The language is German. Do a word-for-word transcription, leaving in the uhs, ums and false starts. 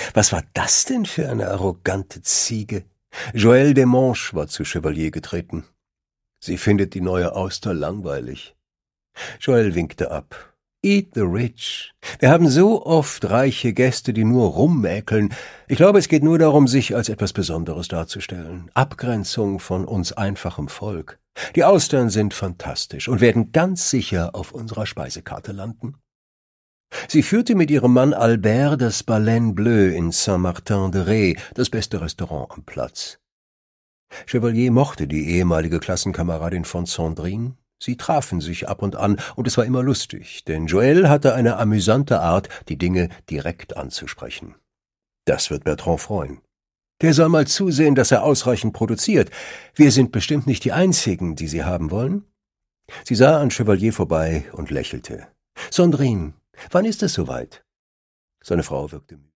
Was war das denn für eine arrogante Ziege? Joëlle Desmanches war zu Chevalier getreten. »Sie findet die neue Auster langweilig.« Joëlle winkte ab. »Eat the rich. Wir haben so oft reiche Gäste, die nur rummäkeln. Ich glaube, es geht nur darum, sich als etwas Besonderes darzustellen. Abgrenzung von uns einfachem Volk. Die Austern sind fantastisch und werden ganz sicher auf unserer Speisekarte landen.« Sie führte mit ihrem Mann Albert das Baleine Bleue in Saint-Martin-de-Ré, das beste Restaurant am Platz. Chevalier mochte die ehemalige Klassenkameradin von Sandrine. Sie trafen sich ab und an, und es war immer lustig, denn Joëlle hatte eine amüsante Art, die Dinge direkt anzusprechen. Das wird Bertrand freuen. Der soll mal zusehen, dass er ausreichend produziert. Wir sind bestimmt nicht die Einzigen, die Sie haben wollen. Sie sah an Chevalier vorbei und lächelte. »Sandrine, wann ist es soweit?« Seine Frau wirkte müde.